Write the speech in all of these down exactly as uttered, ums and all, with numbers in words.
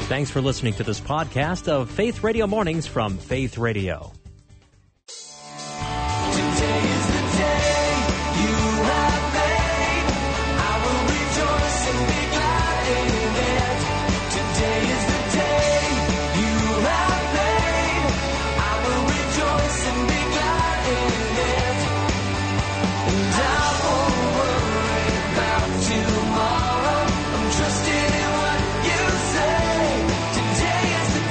Thanks for listening to this podcast of Faith Radio Mornings from Faith Radio. Today is the day you have made. I will rejoice and be glad in it. Today is the day you have made. I will rejoice and be glad in it. And I won't worry about tomorrow. I'm trusting in what you say. Today is the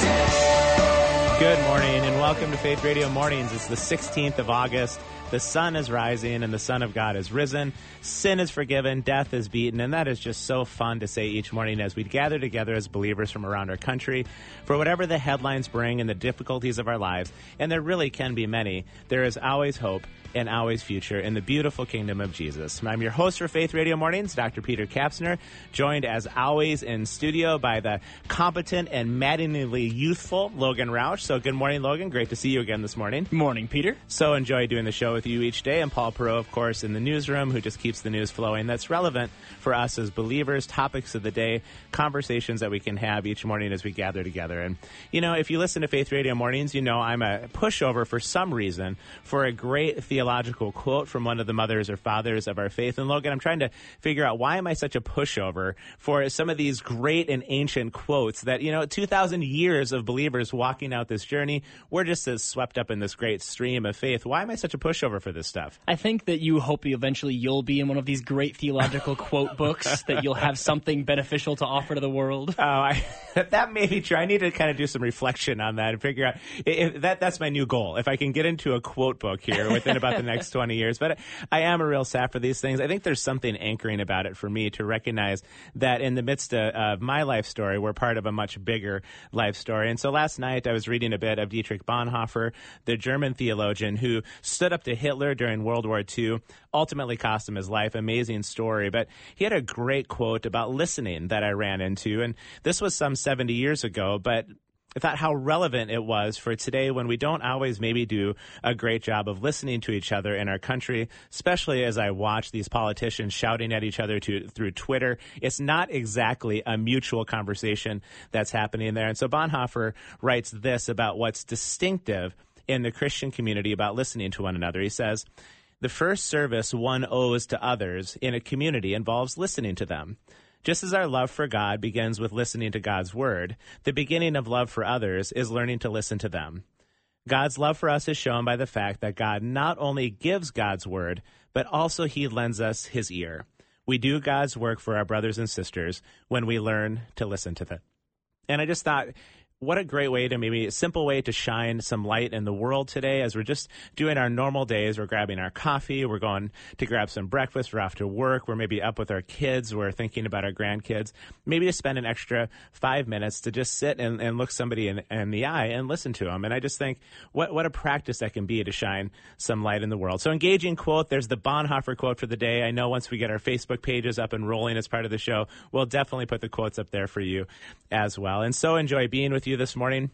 day. Good morning and welcome to Faith Radio Mornings. It's the sixteenth of August. The sun is rising and the Son of God is risen. Sin is forgiven, death is beaten, and that is just so fun to say each morning as we gather together as believers from around our country. For whatever the headlines bring and the difficulties of our lives, and there really can be many, there is always hope and always future in the beautiful kingdom of Jesus. I'm your host for Faith Radio Mornings, Doctor Peter Kapsner, joined as always in studio by the competent and maddeningly youthful Logan Roush. So good morning, Logan. Great to see you again this morning. Morning, Peter. So enjoy doing the show with you each day. And Paul Perot, of course, in the newsroom, who just keeps the news flowing. That's relevant for us as believers, topics of the day, conversations that we can have each morning as we gather together. And, you know, if you listen to Faith Radio Mornings, you know I'm a pushover for some reason for a great theological quote from one of the mothers or fathers of our faith. And Logan, I'm trying to figure out, why am I such a pushover for some of these great and ancient quotes that, you know, two thousand years of believers walking out this journey, we're just as swept up in this great stream of faith. Why am I such a pushover for this stuff? I think that you hope eventually you'll be in one of these great theological quote books, that you'll have something beneficial to offer to the world. Oh, I, that may be true. I need to kind of do some reflection on that and figure out if that. That's my new goal. If I can get into a quote book here within about the next twenty years. But I am a real sap for these things. I think there's something anchoring about it for me to recognize that in the midst of, of my life story, we're part of a much bigger life story. And so last night I was reading a bit of Dietrich Bonhoeffer, the German theologian who stood up to Hitler during World War Two, ultimately cost him his life. Amazing story. But he had a great quote about listening that I ran into. And this was some seventy years ago, but I thought how relevant it was for today when we don't always maybe do a great job of listening to each other in our country, especially as I watch these politicians shouting at each other to, through Twitter. It's not exactly a mutual conversation that's happening there. And so Bonhoeffer writes this about what's distinctive in the Christian community about listening to one another. He says, "The first service one owes to others in a community involves listening to them. Just as our love for God begins with listening to God's word, the beginning of love for others is learning to listen to them. God's love for us is shown by the fact that God not only gives God's word, but also he lends us his ear. We do God's work for our brothers and sisters when we learn to listen to them." And I just thought, what a great way to maybe a simple way to shine some light in the world today as we're just doing our normal days. We're grabbing our coffee. We're going to grab some breakfast. We're off to work. We're maybe up with our kids. We're thinking about our grandkids. Maybe to spend an extra five minutes to just sit and, and look somebody in, in the eye and listen to them. And I just think what, what a practice that can be to shine some light in the world. So engaging quote. There's the Bonhoeffer quote for the day. I know once we get our Facebook pages up and rolling as part of the show, we'll definitely put the quotes up there for you as well. And so enjoy being with you this morning.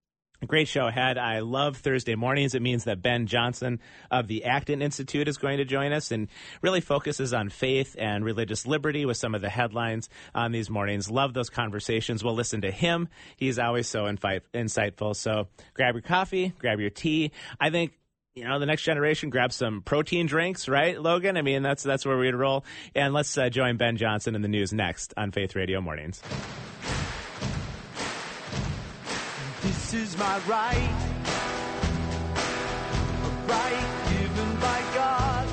A great show ahead. I love Thursday mornings. It means that Ben Johnson of the Acton Institute is going to join us and really focuses on faith and religious liberty with some of the headlines on these mornings. Love those conversations. We'll listen to him. He's always so infi- insightful. So grab your coffee, grab your tea. I think, you know, the next generation, grab some protein drinks, right, Logan? I mean, that's that's where we'd roll. And let's uh, join Ben Johnson in the news next on Faith Radio Mornings. This is my right, a right given by God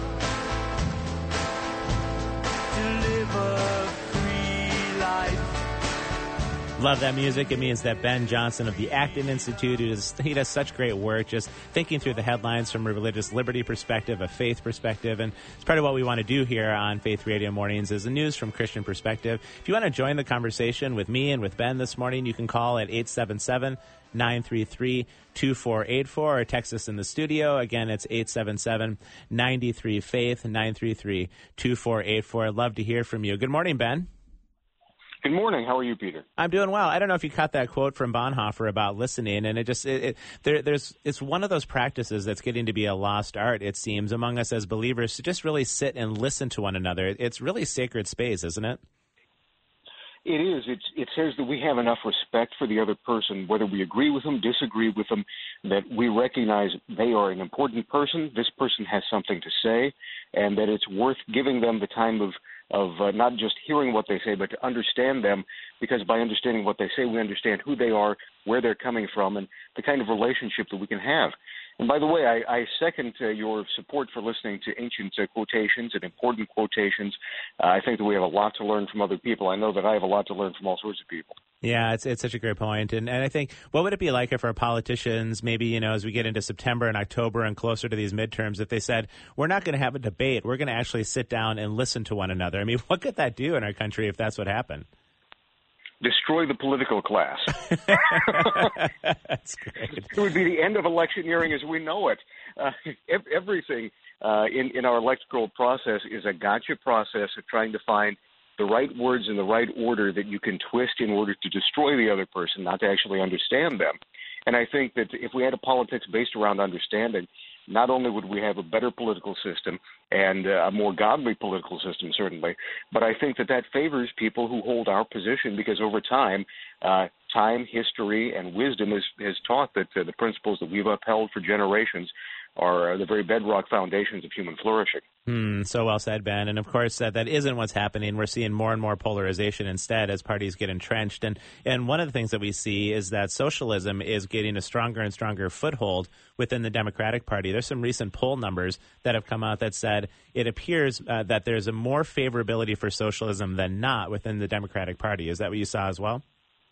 to live a free life. Love that music. It means that Ben Johnson of the Acton Institute, who does, he does such great work just thinking through the headlines from a religious liberty perspective, a faith perspective. And it's part of what we want to do here on Faith Radio Mornings is the news from Christian perspective. If you want to join the conversation with me and with Ben this morning, you can call at eight seven seven, nine three three, two four eight four or text us in the studio. Again, it's eight seven seven, nine three faith, nine three three, two four eight four. I'd love to hear from you. Good morning, Ben. Good morning. How are you, Peter? I'm doing well. I don't know if you caught that quote from Bonhoeffer about listening, and it just it, it, there, there's it's one of those practices that's getting to be a lost art, it seems, among us as believers to just really sit and listen to one another. It's really sacred space, isn't it? It is. It's, it says that we have enough respect for the other person, whether we agree with them, disagree with them, that we recognize they are an important person, this person has something to say, and that it's worth giving them the time of, of uh, not just hearing what they say, but to understand them, because by understanding what they say, we understand who they are, where they're coming from, and the kind of relationship that we can have. And by the way, I, I second uh, your support for listening to ancient uh, quotations and important quotations. Uh, I think that we have a lot to learn from other people. I know that I have a lot to learn from all sorts of people. Yeah, it's it's such a great point. And and I think, what would it be like if our politicians, maybe, you know, as we get into September and October and closer to these midterms, if they said, we're not going to have a debate, we're going to actually sit down and listen to one another? I mean, what could that do in our country if that's what happened? Destroy the political class. That's great. It would be the end of electioneering as we know it. Uh, everything uh, in, in our electoral process is a gotcha process of trying to find the right words in the right order that you can twist in order to destroy the other person, not to actually understand them. And I think that if we had a politics based around understanding, not only would we have a better political system and uh, a more godly political system, certainly, but I think that that favors people who hold our position, because over time, uh, time, history, and wisdom has, has taught that uh, the principles that we've upheld for generations are uh, the very bedrock foundations of human flourishing. Hmm, so well said, Ben. And of course, uh, that isn't what's happening. We're seeing more and more polarization instead as parties get entrenched. And, and one of the things that we see is that socialism is getting a stronger and stronger foothold within the Democratic Party. There's some recent poll numbers that have come out that said it appears uh, that there's a more favorability for socialism than not within the Democratic Party. Is that what you saw as well?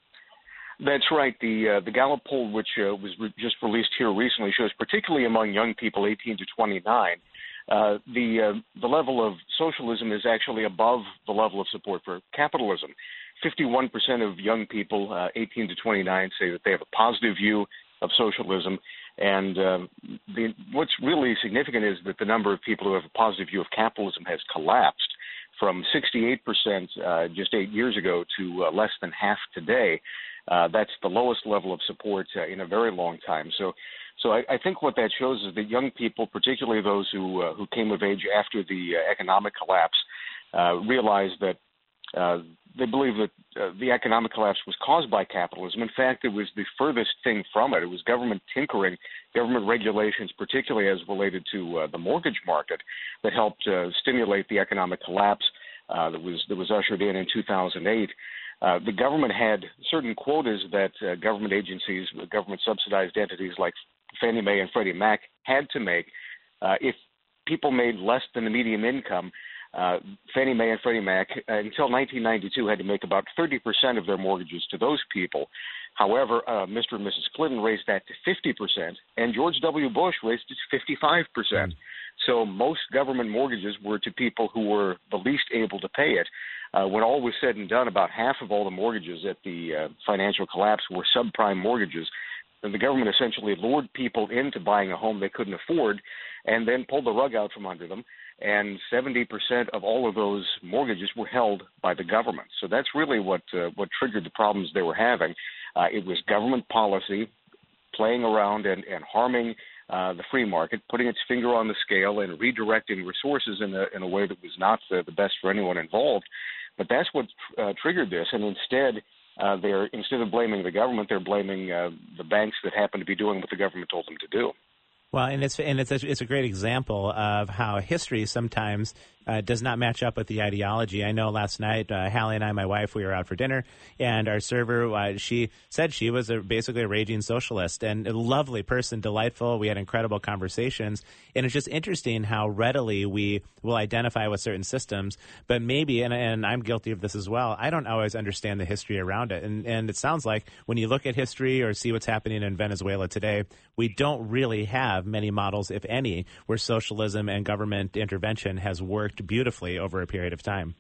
That's right. The uh, the Gallup poll, which uh, was re- just released here recently, shows particularly among young people eighteen to twenty-nine, uh, the uh, the level of socialism is actually above the level of support for capitalism. fifty-one percent of young people uh, eighteen to twenty-nine say that they have a positive view of socialism, and uh, the, what's really significant is that the number of people who have a positive view of capitalism has collapsed from sixty-eight percent uh, just eight years ago to uh, less than half today. Uh, that's the lowest level of support uh, in a very long time. So, so I, I think what that shows is that young people, particularly those who uh, who came of age after the uh, economic collapse, uh, realize that uh, they believe that uh, the economic collapse was caused by capitalism. In fact, it was the furthest thing from it. It was government tinkering, government regulations, particularly as related to uh, the mortgage market, that helped uh, stimulate the economic collapse uh, that was that was ushered in in two thousand eight. Uh, the government had certain quotas that uh, government agencies, government-subsidized entities like Fannie Mae and Freddie Mac had to make. Uh, if people made less than the median income, uh, Fannie Mae and Freddie Mac, uh, until nineteen ninety-two, had to make about thirty percent of their mortgages to those people. However, uh, Mister and Missus Clinton raised that to fifty percent, and George W. Bush raised it to fifty-five percent. So most government mortgages were to people who were the least able to pay it. Uh, when all was said and done, about half of all the mortgages at the uh, financial collapse were subprime mortgages. And the government essentially lured people into buying a home they couldn't afford and then pulled the rug out from under them. And seventy percent of all of those mortgages were held by the government. So that's really what uh, what triggered the problems they were having. Uh, it was government policy playing around and, and harming uh, the free market, putting its finger on the scale and redirecting resources in a, in a way that was not uh, the best for anyone involved. But that's what uh, triggered this, and instead, uh, they're instead of blaming the government, they're blaming uh, the banks that happen to be doing what the government told them to do. Well, and it's and it's a, it's a great example of how history sometimes uh, does not match up with the ideology. I know last night, uh, Hallie and I, my wife, we were out for dinner, and our server, uh, she said she was a, basically a raging socialist, and a lovely person, delightful. We had incredible conversations, and it's just interesting how readily we will identify with certain systems, but maybe, and, and I'm guilty of this as well, I don't always understand the history around it. And, and it sounds like when you look at history or see what's happening in Venezuela today, we don't really have many models, if any, where socialism and government intervention has worked beautifully over a period of time.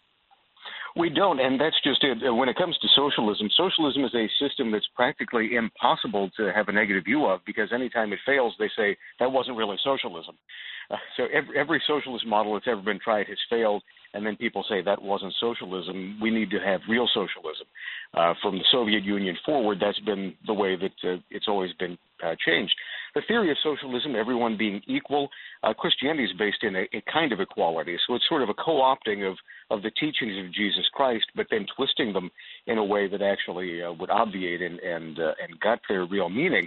We don't, and that's just it. When it comes to socialism, socialism is a system that's practically impossible to have a negative view of, because anytime it fails, they say that wasn't really socialism. Uh, so every, every socialist model that's ever been tried has failed, and then people say that wasn't socialism. We need to have real socialism. Uh, from the Soviet Union forward, that's been the way that uh, it's always been uh, changed. the theory of socialism, everyone being equal, uh, Christianity is based in a, a kind of equality. So it's sort of a co-opting of, of the teachings of Jesus Christ, but then twisting them in a way that actually uh, would obviate and, and, uh, and gut their real meaning.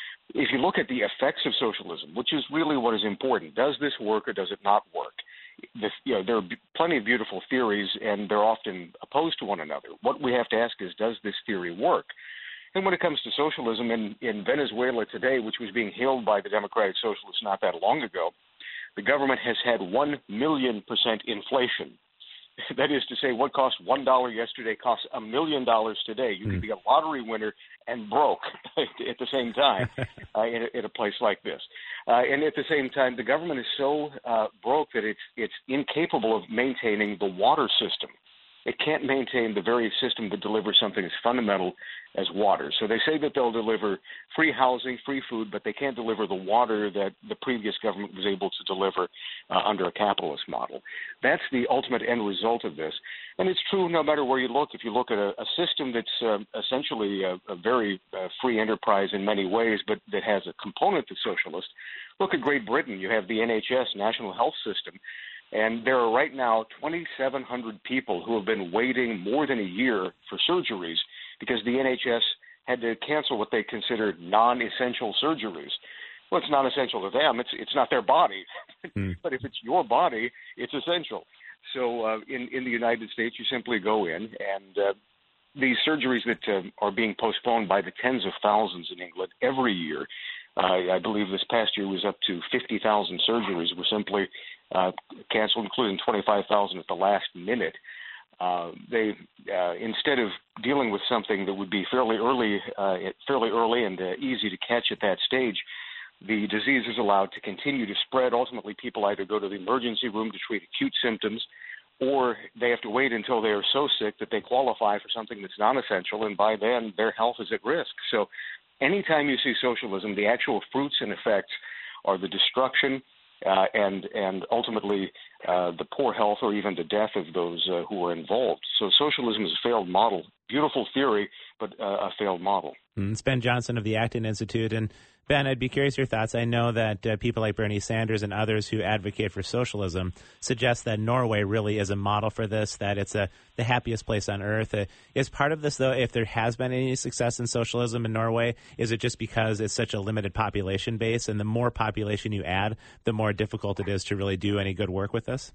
If you look at the effects of socialism, which is really what is important, does this work or does it not work? The, you know, there are b- plenty of beautiful theories, and they're often opposed to one another. What we have to ask is, does this theory work? And when it comes to socialism in, in Venezuela today, which was being hailed by the Democratic Socialists not that long ago, the government has had one million percent inflation. That is to say, what cost one dollar yesterday costs a million dollars today. You mm. could be a lottery winner and broke at the same time uh, in, a, in a place like this. Uh, and at the same time, the government is so uh, broke that it's it's incapable of maintaining the water system. It can't maintain the very system that delivers something as fundamental as water. So they say that they'll deliver free housing, free food, but they can't deliver the water that the previous government was able to deliver uh, under a capitalist model. That's the ultimate end result of this. And it's true no matter where you look. If you look at a, a system that's uh, essentially a, a very uh, free enterprise in many ways, but that has a component that's socialist, look at Great Britain. You have the N H S, National Health System. And there are right now twenty-seven hundred people who have been waiting more than a year for surgeries because the N H S had to cancel what they considered non-essential surgeries. Well, it's non-essential to them. It's it's not their body. Mm. But if it's your body, it's essential. So uh, in, in the United States, you simply go in, and uh, these surgeries that uh, are being postponed by the tens of thousands in England every year, uh, I believe this past year was up to fifty thousand surgeries were simply uh, canceled, including twenty-five thousand at the last minute. Uh, they uh, instead of dealing with something that would be fairly early, uh, fairly early and uh, easy to catch at that stage, the disease is allowed to continue to spread. Ultimately, people either go to the emergency room to treat acute symptoms, or they have to wait until they are so sick that they qualify for something that's non-essential, and by then their health is at risk. So anytime you see socialism, the actual fruits and effects are the destruction uh, and and ultimately uh, the poor health or even the death of those uh, who are involved. So socialism is a failed model. Beautiful theory, but uh, a failed model. It's Ben Johnson of the Acton Institute. And Ben, I'd be curious your thoughts. I know that uh, people like Bernie Sanders and others who advocate for socialism suggest that Norway really is a model for this, that it's a, the happiest place on earth. Uh, is part of this, though, if there has been any success in socialism in Norway, is it just because it's such a limited population base, and the more population you add, the more difficult it is to really do any good work with this?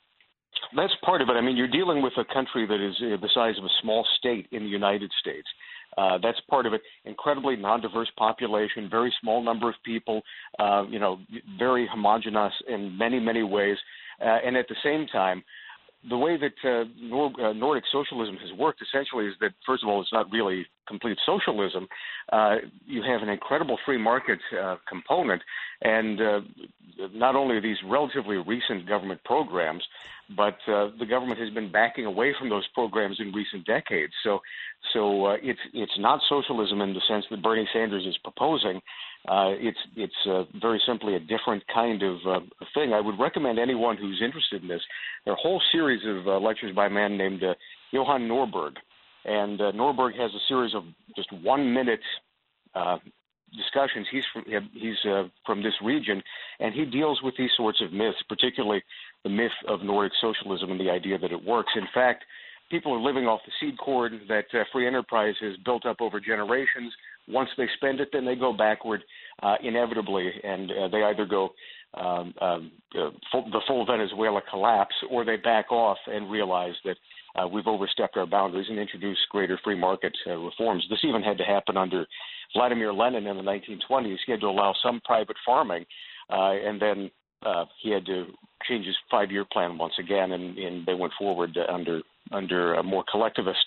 That's part of it. I mean, you're dealing with a country that is uh, the size of a small state in the United States. Uh, that's part of it. Incredibly non-diverse population, very small number of people, uh, you know, very homogenous in many, many ways. Uh, and at the same time, the way that uh, Nor- uh, Nordic socialism has worked essentially is that, first of all, it's not really complete socialism. Uh, you have an incredible free market uh, component, and uh, not only are these relatively recent government programs, but uh, the government has been backing away from those programs in recent decades. So, so uh, it's it's not socialism in the sense that Bernie Sanders is proposing. Uh, it's it's uh, very simply a different kind of uh, thing. I would recommend anyone who's interested in this. There are a whole series of uh, lectures by a man named uh, Johan Norberg, and uh, Norberg has a series of just one-minute uh, discussions. He's from, he's uh, from this region, and he deals with these sorts of myths, particularly the myth of Nordic socialism and the idea that it works. In fact, people are living off the seed corn that uh, free enterprise has built up over generations. Once they spend it, then they go backward uh, inevitably, and uh, they either go um, um, uh, full, the full Venezuela collapse, or they back off and realize that uh, we've overstepped our boundaries and introduced greater free market uh, reforms. This even had to happen under Vladimir Lenin in the nineteen twenties. He had to allow some private farming, uh, and then uh, he had to change his five-year plan once again, and, and they went forward uh, under under a more collectivist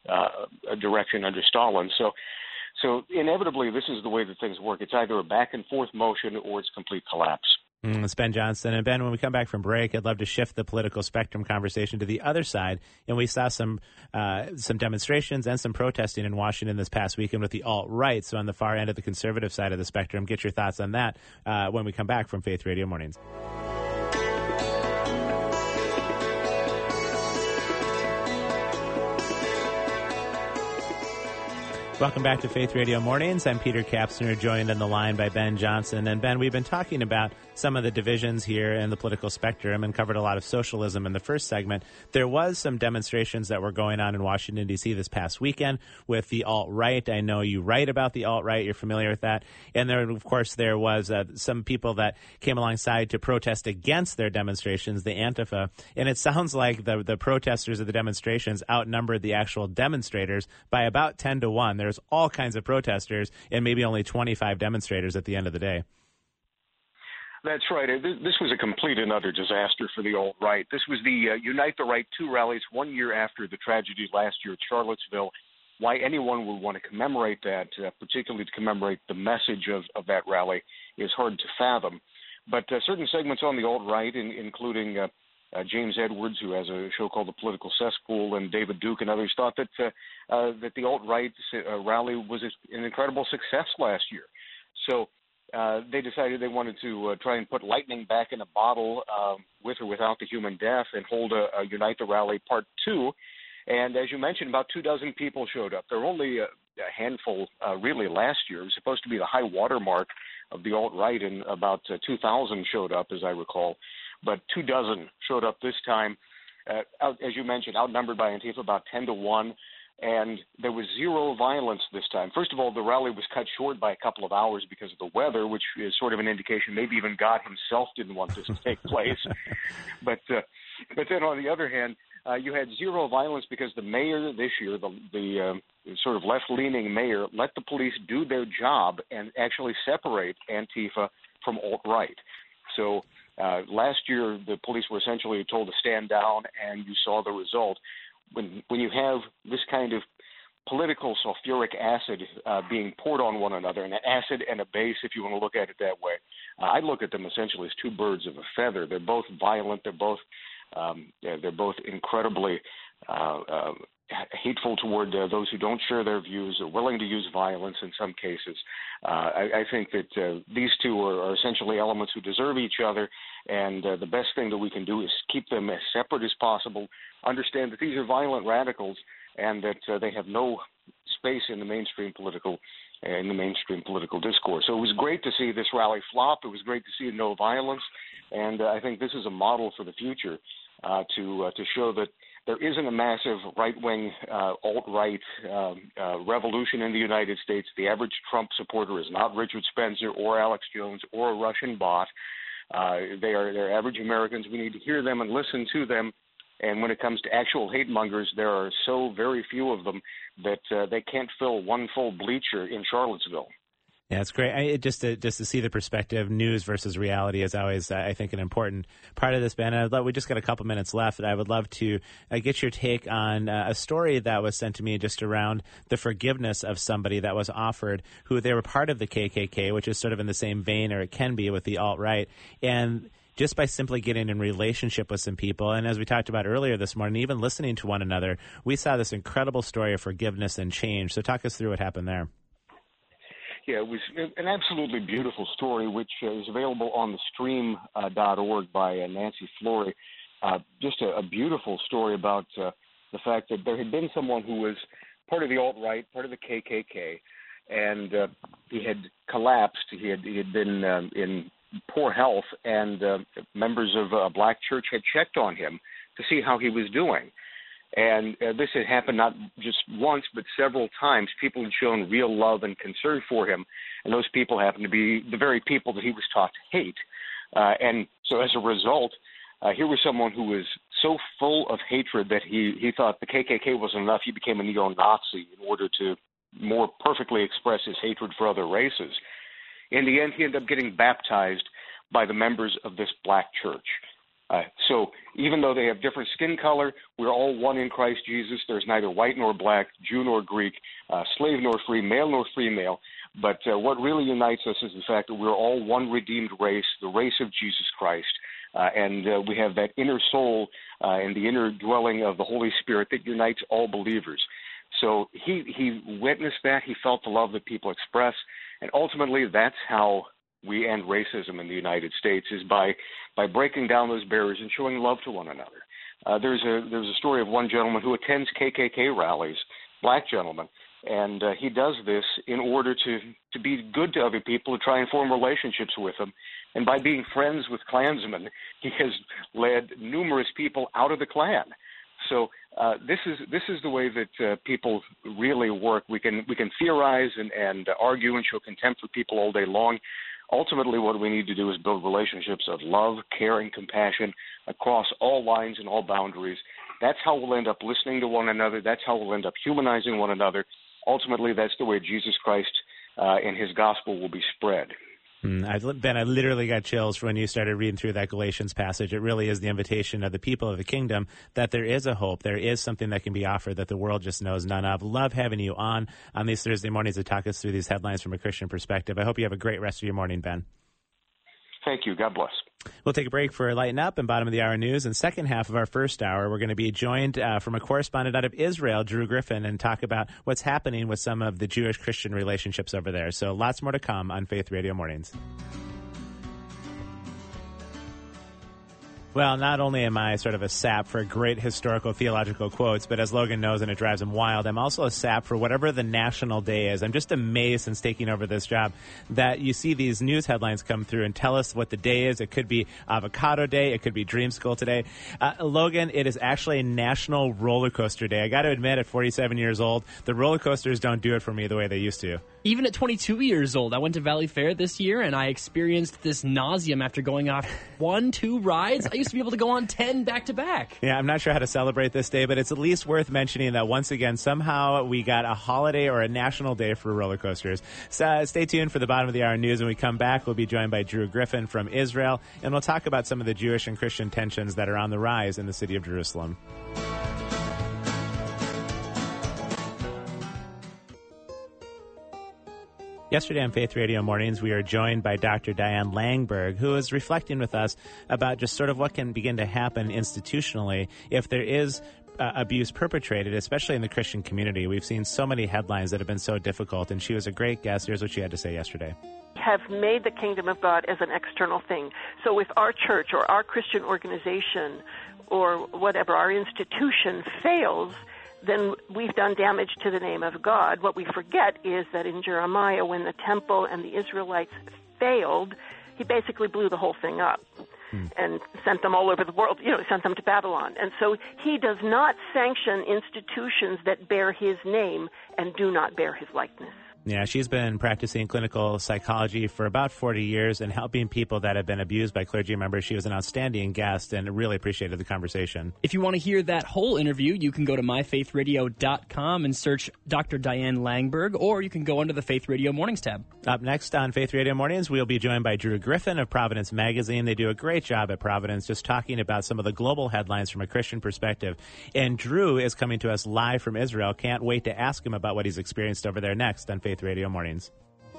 uh, direction under Stalin. So. So inevitably, this is the way that things work. It's either a back-and-forth motion or it's complete collapse. Mm, it's Ben Johnson. And Ben, when we come back from break, I'd love to shift the political spectrum conversation to the other side. And we saw some uh, some demonstrations and some protesting in Washington this past weekend with the alt-right, so on the far end of the conservative side of the spectrum. Get your thoughts on that uh, when we come back from Faith Radio Mornings. Welcome back to Faith Radio Mornings. I'm Peter Kapsner, joined on the line by Ben Johnson. And Ben, we've been talking about some of the divisions here in the political spectrum and covered a lot of socialism in the first segment. There was some demonstrations that were going on in Washington, D C this past weekend with the alt-right. I know you write about the alt-right. You're familiar with that. And there, of course, there was uh, some people that came alongside to protest against their demonstrations, the Antifa. And it sounds like the, the protesters of the demonstrations outnumbered the actual demonstrators by about ten to one. There's all kinds of protesters and maybe only twenty-five demonstrators at the end of the day. That's right. This was a complete and utter disaster for the alt-right. This was the uh, Unite the Right two rallies one year after the tragedy last year at Charlottesville. Why anyone would want to commemorate that, uh, particularly to commemorate the message of, of that rally, is hard to fathom. But uh, certain segments on the alt-right, in, including uh, Uh, James Edwards, who has a show called The Political Cesspool, and David Duke and others thought that uh, uh, that the alt-right uh, rally was an incredible success last year. So uh, they decided they wanted to uh, try and put lightning back in a bottle, uh, with or without the human death, and hold a, a Unite the Rally Part two. And as you mentioned, about two dozen people showed up. There were only a, a handful, uh, really, last year. It was supposed to be the high watermark of the alt-right, and about uh, two thousand showed up, as I recall. But two dozen showed up this time, uh, out, as you mentioned, outnumbered by Antifa about ten to one, and there was zero violence this time. First of all, the rally was cut short by a couple of hours because of the weather, which is sort of an indication maybe even God himself didn't want this to take place. But uh, but then on the other hand, uh, you had zero violence because the mayor this year, the, the uh, sort of left-leaning mayor, let the police do their job and actually separate Antifa from alt-right. So Uh, last year, the police were essentially told to stand down, and you saw the result. When when you have this kind of political sulfuric acid uh, being poured on one another, an acid and a base, if you want to look at it that way, uh, I look at them essentially as two birds of a feather. They're both violent. They're both um, they're both incredibly uh, uh, hateful toward uh, those who don't share their views. They're willing to use violence in some cases. Uh, I, I think that uh, these two are, are essentially elements who deserve each other, and uh, the best thing that we can do is keep them as separate as possible, understand that these are violent radicals, and that uh, they have no space in the mainstream political uh, in the mainstream political discourse. So it was great to see this rally flop. It was great to see no violence, and uh, I think this is a model for the future uh, to uh, to show that there isn't a massive right-wing, uh, alt-right um, uh, revolution in the United States. The average Trump supporter is not Richard Spencer or Alex Jones or a Russian bot. Uh, they are they're average Americans. We need to hear them and listen to them. And when it comes to actual hate mongers, there are so very few of them that uh, they can't fill one full bleacher in Charlottesville. Yeah, it's great. I, it, just to just to see the perspective, news versus reality is always, uh, I think, an important part of this, Ben. I'd love, we just got a couple minutes left, and I would love to uh, get your take on uh, a story that was sent to me just around the forgiveness of somebody that was offered, who they were part of the K K K, which is sort of in the same vein, or it can be, with the alt-right, and just by simply getting in relationship with some people, and as we talked about earlier this morning, even listening to one another, we saw this incredible story of forgiveness and change. So talk us through what happened there. Yeah, it was an absolutely beautiful story, which uh, is available on the stream dot org uh, by uh, Nancy Flory. Uh, just a, a beautiful story about uh, the fact that there had been someone who was part of the alt-right, part of the K K K, and uh, he had collapsed. He had, he had been um, in poor health, and uh, members of a black church had checked on him to see how he was doing. And uh, this had happened not just once, but several times. People had shown real love and concern for him, and those people happened to be the very people that he was taught to hate. Uh, and so as a result, uh, here was someone who was so full of hatred that he, he thought the K K K wasn't enough. He became a neo-Nazi in order to more perfectly express his hatred for other races. In the end, he ended up getting baptized by the members of this black church. Uh, so even though they have different skin color, we're all one in Christ Jesus. There's neither white nor black, Jew nor Greek, uh, slave nor free, male nor female. But uh, what really unites us is the fact that we're all one redeemed race, the race of Jesus Christ. Uh, and uh, we have that inner soul uh, and the inner dwelling of the Holy Spirit that unites all believers. So he, he witnessed that. He felt the love that people express. And ultimately, that's how we end racism in the United States, is by by breaking down those barriers and showing love to one another. Uh, there's a there's a story of one gentleman who attends K K K rallies, black gentleman, And uh, he does this in order to, to be good to other people, to try and form relationships with them. And by being friends with Klansmen, he has led numerous people out of the Klan. So uh, this is this is the way that uh, people really work. We can we can theorize and, and argue and show contempt for people all day long. Ultimately, what we need to do is build relationships of love, caring, compassion across all lines and all boundaries. That's how we'll end up listening to one another. That's how we'll end up humanizing one another. Ultimately, that's the way Jesus Christ uh, and his gospel will be spread. Mm, I, Ben, I literally got chills when you started reading through that Galatians passage. It really is the invitation of the people of the kingdom that there is a hope. There is something that can be offered that the world just knows none of. Love having you on on these Thursday mornings to talk us through these headlines from a Christian perspective. I hope you have a great rest of your morning, Ben. Thank you. God bless. We'll take a break for Lighten Up and Bottom of the Hour News. And second half of our first hour, we're going to be joined uh, from a correspondent out of Israel, Drew Griffin, and talk about what's happening with some of the Jewish-Christian relationships over there. So lots more to come on Faith Radio Mornings. Well, not only am I sort of a sap for great historical theological quotes, but as Logan knows, and it drives him wild, I'm also a sap for whatever the national day is. I'm just amazed since taking over this job that you see these news headlines come through and tell us what the day is. It could be Avocado Day. It could be Dream School today. Uh, Logan, it is actually National Roller Coaster Day. I got to admit, at forty-seven years old, the roller coasters don't do it for me the way they used to. Even at twenty-two years old, I went to Valley Fair this year, and I experienced this nauseum after going off one, two rides. I used to be able to go on ten back-to-back. Yeah, I'm not sure how to celebrate this day, but it's at least worth mentioning that once again, somehow we got a holiday or a national day for roller coasters. So uh, stay tuned for the Bottom of the Hour News. When we come back, we'll be joined by Drew Griffin from Israel, and we'll talk about some of the Jewish and Christian tensions that are on the rise in the city of Jerusalem. Yesterday on Faith Radio Mornings, we are joined by Doctor Diane Langberg, who is reflecting with us about just sort of what can begin to happen institutionally if there is uh, abuse perpetrated, especially in the Christian community. We've seen so many headlines that have been so difficult, and she was a great guest. Here's what she had to say yesterday. Have made the kingdom of God as an external thing. So if our church or our Christian organization or whatever, our institution fails, then we've done damage to the name of God. What we forget is that in Jeremiah, when the temple and the Israelites failed, he basically blew the whole thing up hmm. and sent them all over the world, you know, sent them to Babylon. And so he does not sanction institutions that bear his name and do not bear his likeness. Yeah, she's been practicing clinical psychology for about forty years and helping people that have been abused by clergy members. She was an outstanding guest and really appreciated the conversation. If you want to hear that whole interview, you can go to my faith radio dot com and search Doctor Diane Langberg, or you can go under the Faith Radio Mornings tab. Up next on Faith Radio Mornings, we'll be joined by Drew Griffin of Providence Magazine. They do a great job at Providence just talking about some of the global headlines from a Christian perspective. And Drew is coming to us live from Israel. Can't wait to ask him about what he's experienced over there next on Faith Radio Mornings.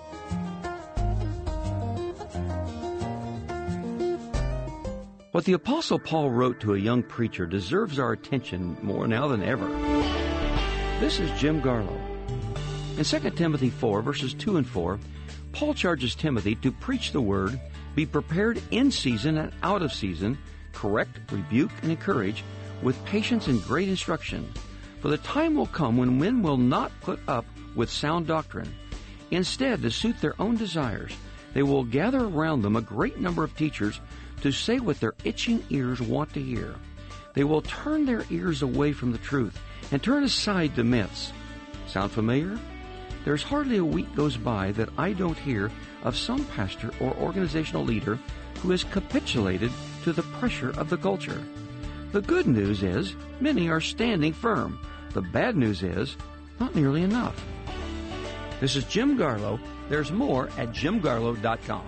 What the Apostle Paul wrote to a young preacher deserves our attention more now than ever. This is Jim Garlow. In Second Timothy four, verses two and four, Paul charges Timothy to preach the word, be prepared in season and out of season, correct, rebuke, and encourage, with patience and great instruction. For the time will come when men will not put up with sound doctrine. Instead, to suit their own desires, they will gather around them a great number of teachers to say what their itching ears want to hear. They will turn their ears away from the truth and turn aside to myths. Sound familiar? There's hardly a week goes by that I don't hear of some pastor or organizational leader who has capitulated to the pressure of the culture. The good news is many are standing firm. The bad news is not nearly enough. This is Jim Garlow. There's more at jim garlow dot com.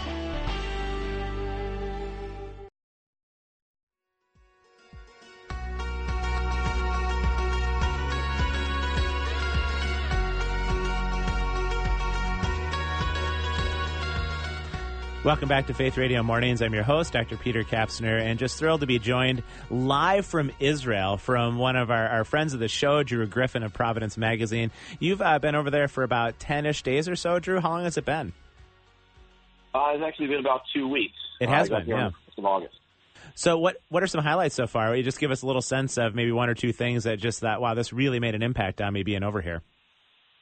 Welcome back to Faith Radio Mornings. I'm your host, Doctor Peter Kapsner, and just thrilled to be joined live from Israel from one of our, our friends of the show, Drew Griffin of Providence Magazine. You've uh, been over there for about ten-ish days or so, Drew. How long has it been? Uh, it's actually been about two weeks. It has uh, been, yeah. Of August. So what what are some highlights so far? Will you just give us a little sense of maybe one or two things that just that, wow, this really made an impact on me being over here?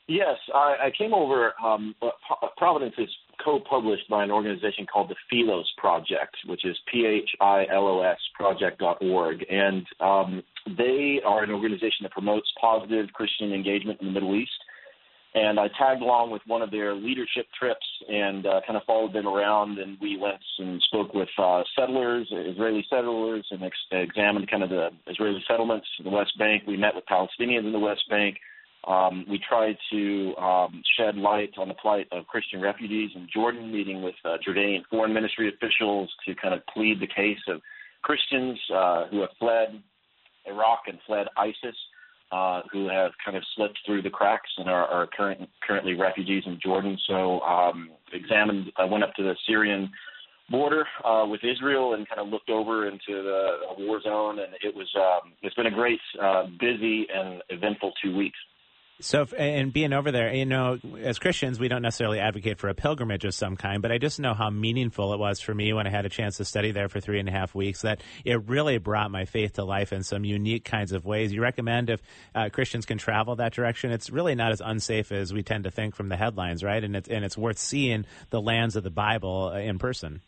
Yes, I, I came over. Um, Providence is co-published by an organization called the Philos Project, which is P H I L O S project dot org. And um, they are an organization that promotes positive Christian engagement in the Middle East. And I tagged along with one of their leadership trips and uh, kind of followed them around. And we went and spoke with uh, settlers, Israeli settlers, and ex- examined kind of the Israeli settlements in the West Bank. We met with Palestinians in the West Bank. Um, we tried to um, shed light on the plight of Christian refugees in Jordan, meeting with uh, Jordanian foreign ministry officials to kind of plead the case of Christians uh, who have fled Iraq and fled ISIS, uh, who have kind of slipped through the cracks and are, are current, currently refugees in Jordan. So um, examined, I went up to the Syrian border uh, with Israel and kind of looked over into the war zone, and it was um, it's been a great, uh, busy and eventful two weeks. So, if, and being over there, you know, as Christians, we don't necessarily advocate for a pilgrimage of some kind, but I just know how meaningful it was for me when I had a chance to study there for three and a half weeks, that it really brought my faith to life in some unique kinds of ways. You recommend if uh, Christians can travel that direction? It's really not as unsafe as we tend to think from the headlines, right? And it's, and it's worth seeing the lands of the Bible in person.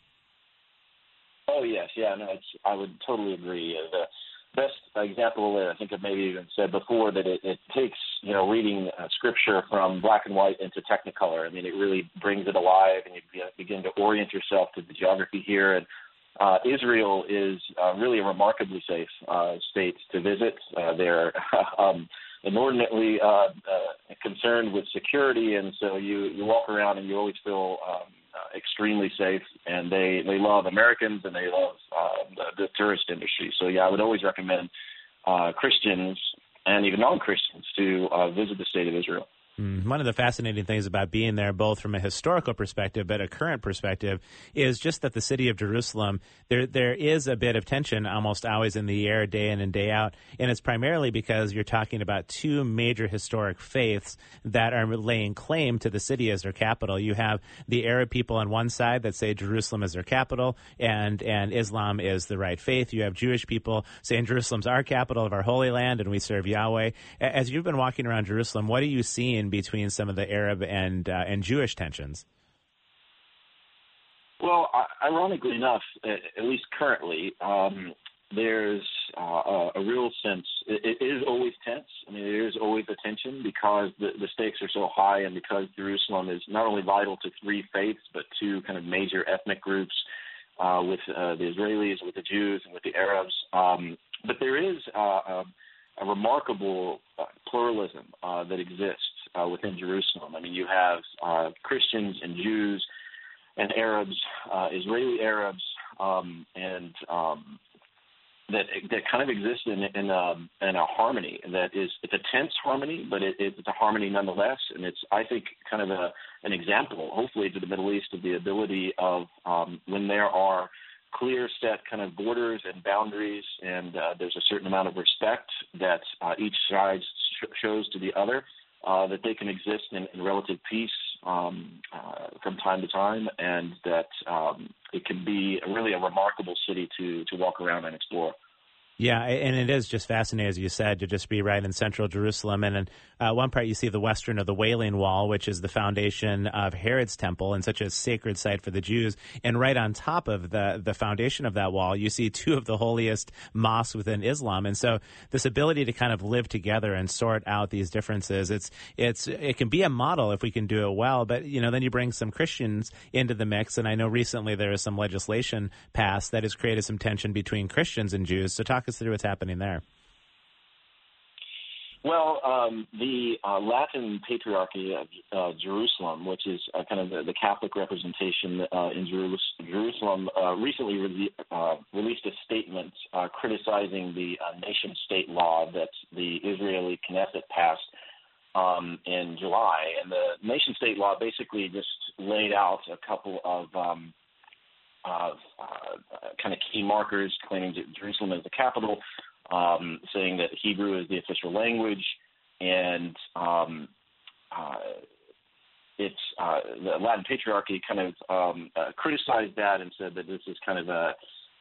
Oh, yes. Yeah, no, it's, I would totally agree. Uh, the best example, I think I've maybe even said before, that it, it takes, you know, reading uh, Scripture from black and white into Technicolor. I mean, it really brings it alive, and you begin to orient yourself to the geography here. And uh, Israel is uh, really a remarkably safe uh, state to visit. Uh, they're um, inordinately uh, uh, concerned with security, and so you, you walk around and you always feel um, uh, extremely safe. And they, they love Americans, and they love uh, the, the tourist industry. So, yeah, I would always recommend uh, Christians and even non-Christians to uh, visit the state of Israel. One of the fascinating things about being there, both from a historical perspective but a current perspective, is just that the city of Jerusalem, there there is a bit of tension almost always in the air, day in and day out, and it's primarily because you're talking about two major historic faiths that are laying claim to the city as their capital. You have the Arab people on one side that say Jerusalem is their capital, and, and Islam is the right faith. You have Jewish people saying Jerusalem's our capital of our Holy Land, and we serve Yahweh. As you've been walking around Jerusalem, what are you seeing between some of the Arab and uh, and Jewish tensions? Well, ironically enough, at least currently, um, there's uh, a real sense. It, it is always tense. I mean, there is always a tension because the, the stakes are so high, and because Jerusalem is not only vital to three faiths but two kind of major ethnic groups, uh, with uh, the Israelis, with the Jews, and with the Arabs. Um, but there is uh, a, a remarkable uh, pluralism uh, that exists Uh, within Jerusalem. I mean, you have uh, Christians and Jews and Arabs, uh, Israeli Arabs, um, and um, that that kind of exist in in a, in a harmony that is, it's a tense harmony, but it, it's a harmony nonetheless. And it's, I think, kind of a, an example, hopefully, to the Middle East of the ability of um, when there are clear set kind of borders and boundaries, and uh, there's a certain amount of respect that uh, each side sh- shows to the other. Uh, that they can exist in, in relative peace um, uh, from time to time, and that um, it can be really a remarkable city to, to walk around and explore. Yeah, and it is just fascinating, as you said, to just be right in central Jerusalem. And in uh, one part, you see the western of the Wailing Wall, which is the foundation of Herod's temple and such a sacred site for the Jews. And right on top of the, the foundation of that wall, you see two of the holiest mosques within Islam. And so this ability to kind of live together and sort out these differences, it's it's it can be a model if we can do it well. But, you know, then you bring some Christians into the mix. And I know recently there is some legislation passed that has created some tension between Christians and Jews. So talk us through what's happening there. Well, um, the uh, Latin Patriarchy of uh, Jerusalem, which is uh, kind of the, the Catholic representation uh, in Jerus- Jerusalem, uh, recently re- uh, released a statement uh, criticizing the uh, nation-state law that the Israeli Knesset passed um, in July. And the nation-state law basically just laid out a couple of um, Uh, uh, kind of key markers claiming Jerusalem as the capital, um, saying that Hebrew is the official language, and um, uh, it's uh, the Latin Patriarchy kind of um, uh, criticized that and said that this is kind of a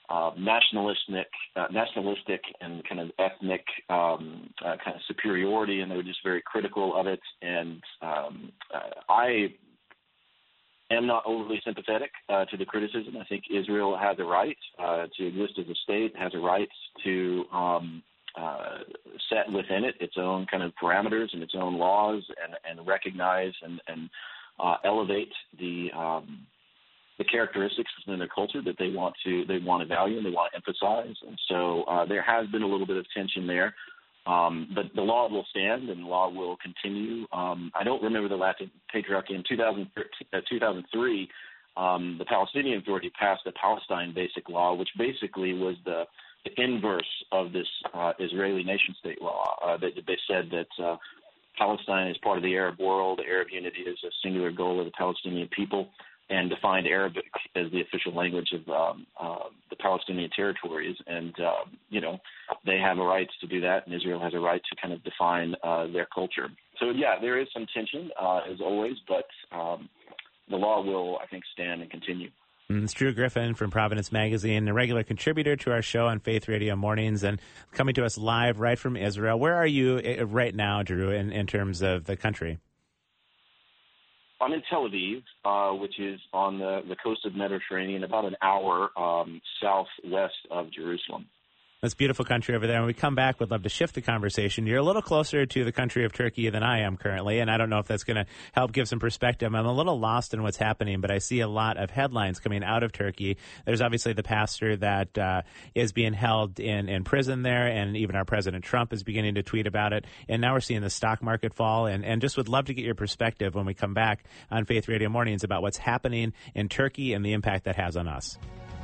uh, nationalistic, uh, nationalistic and kind of ethnic um, uh, kind of superiority, and they were just very critical of it. And um, uh, I am not overly sympathetic uh, to the criticism. I think Israel has a right uh, to exist as a state, has a right to um, uh, set within it its own kind of parameters and its own laws, and, and recognize and, and uh, elevate the um, the characteristics within their culture that they want to they want to value and they want to emphasize. And so uh, there has been a little bit of tension there. Um, but the law will stand and the law will continue. Um, I don't remember the last patriarchy. In two thousand three, um, the Palestinian Authority passed the Palestine Basic Law, which basically was the, the inverse of this uh, Israeli nation-state law. Uh, they, they said that uh, Palestine is part of the Arab world. Arab unity is a singular goal of the Palestinian people, and defined Arabic as the official language of um, uh, the Palestinian territories. And, uh, you know, they have a right to do that, and Israel has a right to kind of define uh, their culture. So, yeah, there is some tension, uh, as always, but um, the law will, I think, stand and continue. It's Drew Griffin from Providence Magazine, a regular contributor to our show on Faith Radio Mornings, and coming to us live right from Israel. Where are you right now, Drew, in, in terms of the country? I'm in Tel Aviv, uh, which is on the, the coast of the Mediterranean, about an hour um, southwest of Jerusalem. That's beautiful country over there. When we come back, we'd love to shift the conversation. You're a little closer to the country of Turkey than I am currently, and I don't know if that's going to help give some perspective. I'm a little lost in what's happening, but I see a lot of headlines coming out of Turkey. There's obviously the pastor that uh, is being held in, in prison there, and even our President Trump is beginning to tweet about it. And now we're seeing the stock market fall, and, and just would love to get your perspective when we come back on Faith Radio Mornings about what's happening in Turkey and the impact that has on us.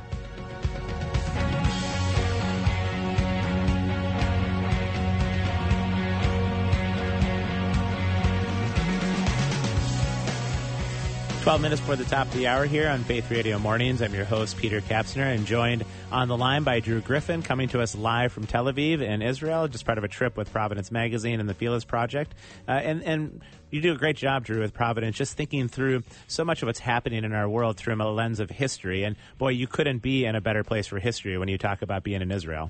twelve minutes before the top of the hour here on Faith Radio Mornings. I'm your host, Peter Kapsner, and joined on the line by Drew Griffin, coming to us live from Tel Aviv in Israel, just part of a trip with Providence Magazine and the Philos Project. Uh, and, and you do a great job, Drew, with Providence, just thinking through so much of what's happening in our world through a lens of history. And, boy, you couldn't be in a better place for history when you talk about being in Israel.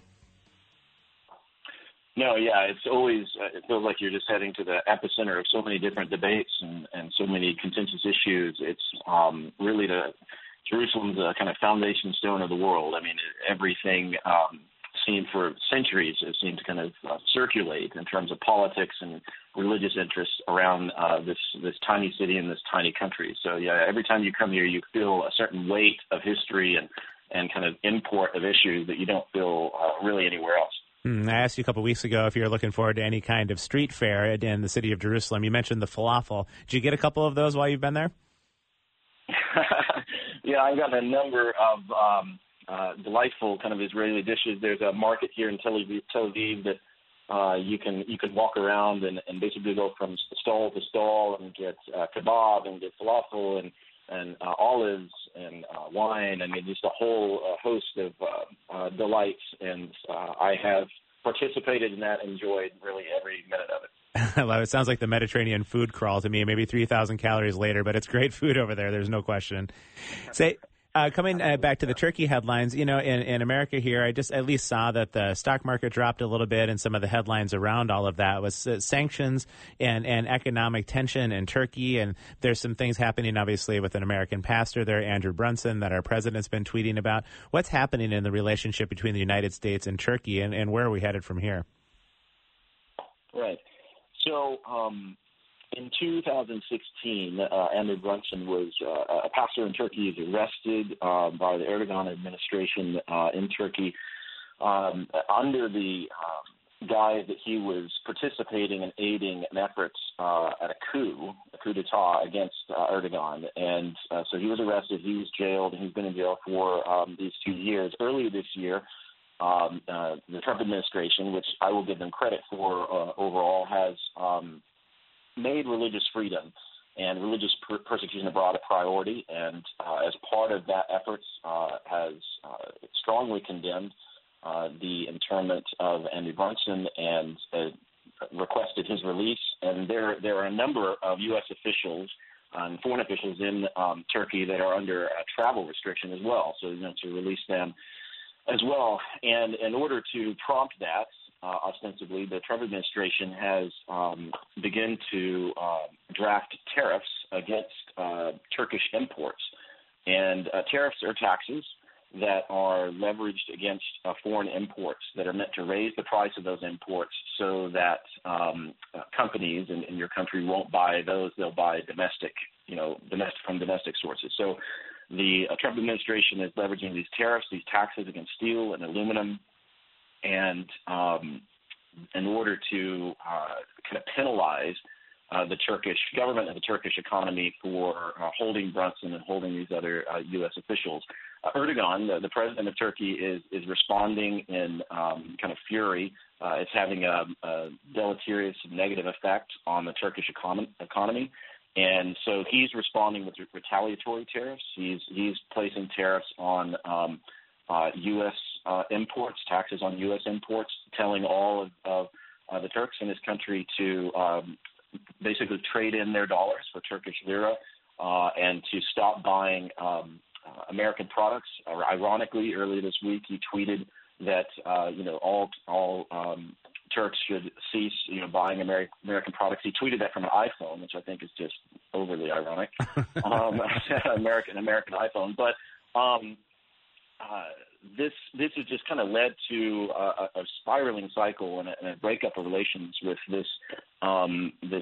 No, yeah, it's always, uh, it feels like you're just heading to the epicenter of so many different debates and, and so many contentious issues. It's um, really the, Jerusalem's the kind of foundation stone of the world. I mean, everything um, seemed for centuries, it seemed to kind of uh, circulate in terms of politics and religious interests around uh, this, this tiny city and this tiny country. So, yeah, every time you come here, you feel a certain weight of history and, and kind of import of issues that you don't feel uh, really anywhere else. I asked you a couple of weeks ago if you were looking forward to any kind of street fair in the city of Jerusalem. You mentioned the falafel. Did you get a couple of those while you've been there? Yeah, I've got a number of um, uh, delightful kind of Israeli dishes. There's a market here in Tel Aviv, Tel Aviv that uh, you can you can walk around and, and basically go from stall to stall and get uh, kebab and get falafel and and uh, olives and uh, wine. I mean, just a whole uh, host of uh, uh, delights, and uh, I have participated in that and enjoyed really every minute of it. I love it. It sounds like the Mediterranean food crawl to me, maybe three thousand calories later, but it's great food over there. There's no question. Say, uh, coming uh, back to the Turkey headlines, you know, in, in America here, I just at least saw that the stock market dropped a little bit, and some of the headlines around all of that was uh, sanctions and, and economic tension in Turkey. And there's some things happening, obviously, with an American pastor there, Andrew Brunson, that our president's been tweeting about. What's happening in the relationship between the United States and Turkey, and, and where are we headed from here? Right. So um, in two thousand sixteen, uh, Andrew Brunson was uh, a pastor in Turkey. He was arrested uh, by the Erdogan administration uh, in Turkey um, under the um, guise that he was participating and aiding an effort uh, at a coup, a coup d'etat against uh, Erdogan. And uh, so he was arrested. He was jailed, and he's been in jail for um, these two years. Earlier this year, Um, uh, the Trump administration, which I will give them credit for uh, overall, has um, made religious freedom and religious per- persecution abroad a priority, and uh, as part of that effort uh, has uh, strongly condemned uh, the internment of Andrew Brunson and uh, requested his release. And there, there are a number of U S officials and foreign officials in um, Turkey that are under a travel restriction as well, so you know, to release them as well. And in order to prompt that, uh, ostensibly, the Trump administration has um, begun to uh, draft tariffs against uh, Turkish imports. And uh, tariffs are taxes that are leveraged against uh, foreign imports that are meant to raise the price of those imports so that um, uh, companies in, in your country won't buy those. They'll buy domestic, you know, domestic from domestic sources. So the uh, Trump administration is leveraging these tariffs, these taxes against steel and aluminum, and um, in order to uh, kind of penalize uh, the Turkish government and the Turkish economy for uh, holding Brunson and holding these other uh, U S officials. Uh, Erdogan, the, the president of Turkey, is is responding in um, kind of fury. Uh, it's having a, a deleterious negative effect on the Turkish econ- economy. And so he's responding with retaliatory tariffs. He's he's placing tariffs on um, uh, U S uh, imports, taxes on U S imports, telling all of, of uh, the Turks in his country to um, basically trade in their dollars for Turkish lira uh, and to stop buying um, uh, American products. Uh, ironically, earlier this week, he tweeted that uh, you know all all um, Turks should cease, you know, buying Ameri- American products. He tweeted that from an iPhone, which I think is just overly ironic. um, American American iPhone, but um, uh, this this has just kind of led to a, a spiraling cycle and a, and a breakup of relations with this um, this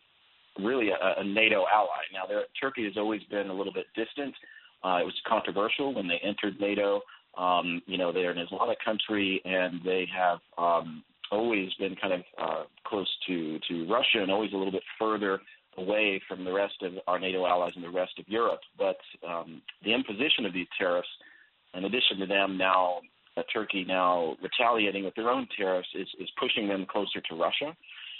really a, a NATO ally. Now, there, Turkey has always been a little bit distant. Uh, it was controversial when they entered NATO. Um, you know, they're an Islamic country, and they have um, always been kind of uh, close to, to Russia and always a little bit further away from the rest of our NATO allies and the rest of Europe. But um, the imposition of these tariffs, in addition to them now, uh, Turkey now retaliating with their own tariffs, is, is pushing them closer to Russia.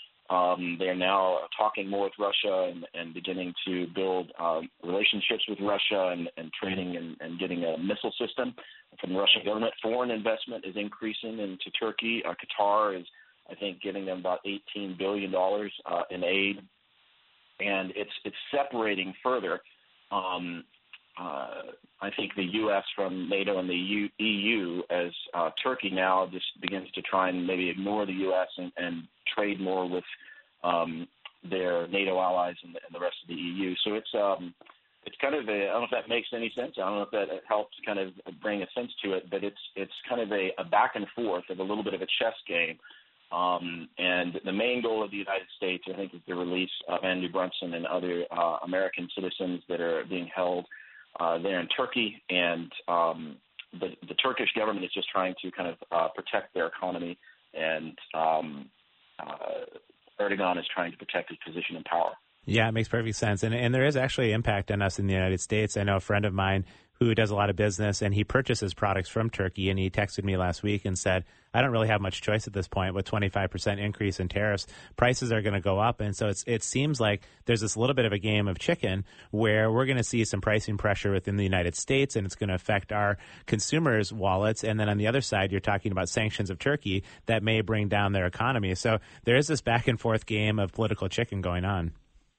Um, they're now talking more with Russia and, and beginning to build um, relationships with Russia and, and trading and, and getting a missile system from the Russian government. Foreign investment is increasing into Turkey. Uh, Qatar is, I think, giving them about eighteen billion dollars uh, in aid. And it's it's separating further, um, uh, I think, the U S from NATO and the E U as uh, Turkey now just begins to try and maybe ignore the U S and, and trade more with um, their NATO allies and the, and the rest of the E U. So it's um, it's kind of a, I don't know if that makes any sense. I don't know if that helps kind of bring a sense to it, but it's it's kind of a, a back and forth of a little bit of a chess game. Um, and the main goal of the United States, I think, is the release of Andrew Brunson and other uh, American citizens that are being held uh, there in Turkey. And um, the, the Turkish government is just trying to kind of uh, protect their economy, and um, uh, Erdogan is trying to protect his position in power. Yeah, it makes perfect sense. And and there is actually impact on us in the United States. I know a friend of mine who does a lot of business, and he purchases products from Turkey, and he texted me last week and said, I don't really have much choice at this point with twenty-five percent increase in tariffs. Prices are going to go up. And so it's, it seems like there's this little bit of a game of chicken where we're going to see some pricing pressure within the United States, and it's going to affect our consumers' wallets. And then on the other side, you're talking about sanctions of Turkey that may bring down their economy. So there is this back and forth game of political chicken going on.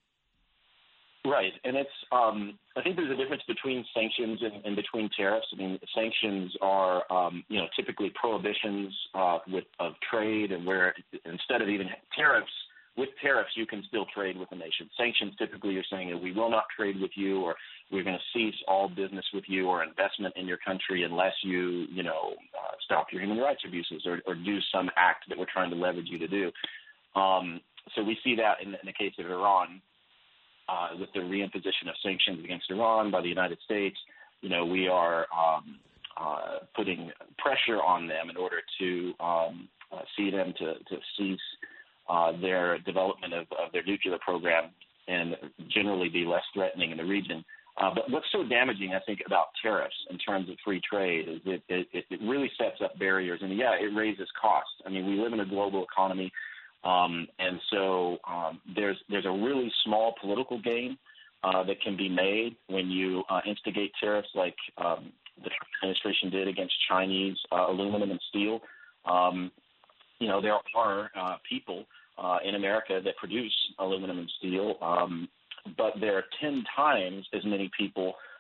Right, and it's. Um, I think there's a difference between sanctions and, and between tariffs. I mean, sanctions are, um, you know, typically prohibitions uh, with of trade, and where instead of even tariffs, with tariffs you can still trade with a nation. Sanctions typically you're saying that we will not trade with you, or we're going to cease all business with you or investment in your country unless you, you know, uh, stop your human rights abuses or, or do some act that we're trying to leverage you to do. Um, so we see that in, in the case of Iran. Uh, with the reimposition of sanctions against Iran by the United States, you know, we are um, uh, putting pressure on them in order to um, uh, see them to, to cease uh, their development of, of their nuclear program and generally be less threatening in the region. Uh, but what's so damaging, I think, about tariffs in terms of free trade is it, it, it really sets up barriers. And, yeah, it raises costs. I mean, we live in a global economy. Um, and so um, there's there's a really small political gain uh, that can be made when you uh, instigate tariffs like um, the Trump administration did against Chinese uh, aluminum and steel. Um, you know, there are uh, people uh, in America that produce aluminum and steel, um, but there are ten times as many people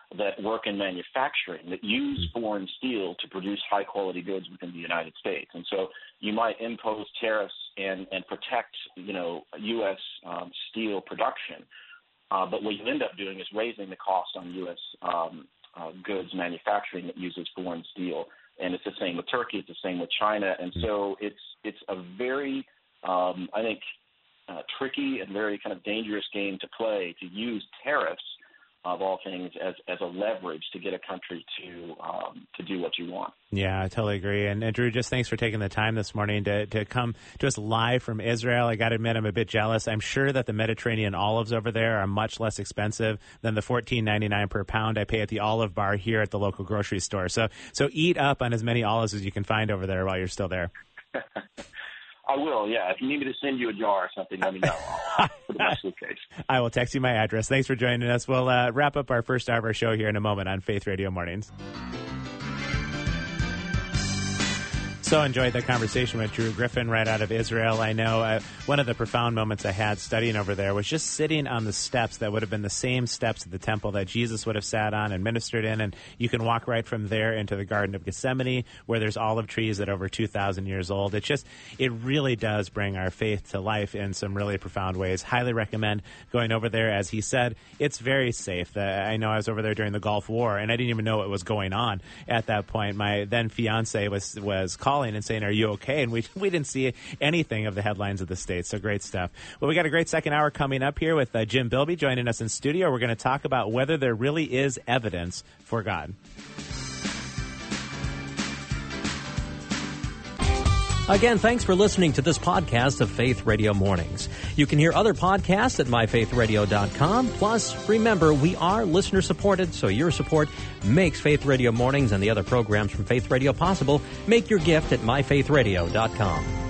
that work in manufacturing that use foreign steel to produce high-quality goods within the United States. And so you might impose tariffs and, and protect, you know, U S um, steel production, uh, but what you end up doing is raising the cost on U S um, uh, goods manufacturing that uses foreign steel. And it's the same with Turkey. It's the same with China. And so it's it's a very, um, I think, uh, tricky and very kind of dangerous game to play, to use tariffs, of all things, as as a leverage to get a country to um, to do what you want. Yeah, I totally agree. And, and Drew, just thanks for taking the time this morning to, to come to us live from Israel. I got to admit, I'm a bit jealous. I'm sure that the Mediterranean olives over there are much less expensive than the fourteen ninety-nine per pound I pay at the olive bar here at the local grocery store. So so eat up on as many olives as you can find over there while you're still there. I will, yeah. If you need me to send you a jar or something, let me know. I'll put it in my suitcase. I will text you my address. Thanks for joining us. We'll uh, wrap up our first hour of our show here in a moment on Faith Radio Mornings. So enjoyed the conversation with Drew Griffin right out of Israel. I know uh, one of the profound moments I had studying over there was just sitting on the steps that would have been the same steps at the temple that Jesus would have sat on and ministered in. And you can walk right from there into the Garden of Gethsemane, where there's olive trees that are over two thousand years old. It just, it really does bring our faith to life in some really profound ways. Highly recommend going over there. As he said, it's very safe. Uh, I know I was over there during the Gulf War, and I didn't even know what was going on at that point. My then fiance was was calling and saying, "Are you okay?" And we we didn't see anything of the headlines of the States. So great stuff. Well, we got a great second hour coming up here with uh, Jim Bilby joining us in studio. We're going to talk about whether there really is evidence for God. Again, thanks for listening to this podcast of Faith Radio Mornings. You can hear other podcasts at my faith radio dot com. Plus, remember, we are listener-supported, so your support makes Faith Radio Mornings and the other programs from Faith Radio possible. Make your gift at my faith radio dot com.